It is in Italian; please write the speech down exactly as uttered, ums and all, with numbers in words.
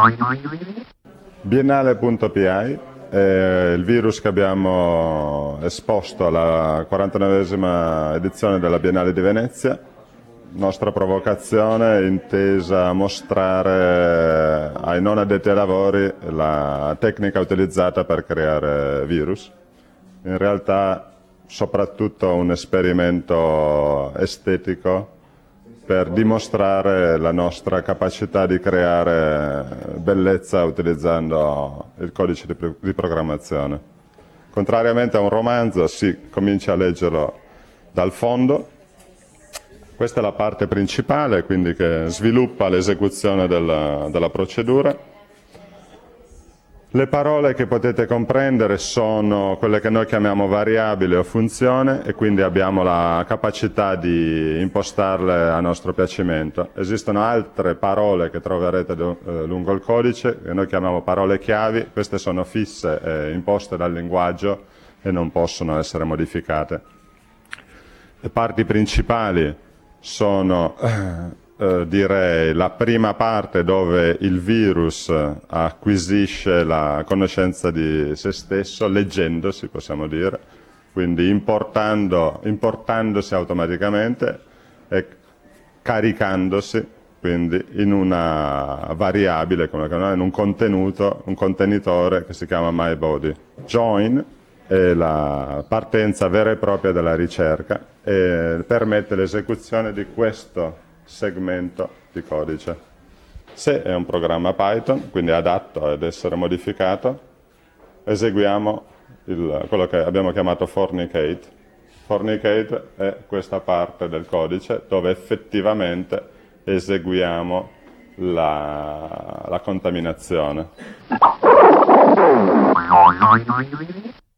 Biennale.pi è il virus che abbiamo esposto alla quarantanovesima edizione della Biennale di Venezia. Nostra provocazione intesa a mostrare ai non addetti ai lavori la tecnica utilizzata per creare virus. In realtà soprattutto un esperimento estetico per dimostrare la nostra capacità di creare bellezza utilizzando il codice di, pro di programmazione. Contrariamente a un romanzo, si comincia a leggerlo dal fondo. Questa è la parte principale, quindi che sviluppa l'esecuzione della, della procedura. Le parole che potete comprendere sono quelle che noi chiamiamo variabile o funzione e quindi abbiamo la capacità di impostarle a nostro piacimento. Esistono altre parole che troverete lungo il codice, che noi chiamiamo parole chiavi. Queste sono fisse e imposte dal linguaggio e non possono essere modificate. Le parti principali sono, eh, direi, la prima parte dove il virus acquisisce la conoscenza di se stesso, leggendosi, possiamo dire, quindi importando, importandosi automaticamente e caricandosi, quindi in una variabile, come in un contenuto, un contenitore che si chiama MyBody. Join è la partenza vera e propria della ricerca e permette l'esecuzione di questo segmento di codice. Se è un programma Python, quindi adatto ad essere modificato, eseguiamo il, quello che abbiamo chiamato fornicate. Fornicate è questa parte del codice dove effettivamente eseguiamo la, la contaminazione.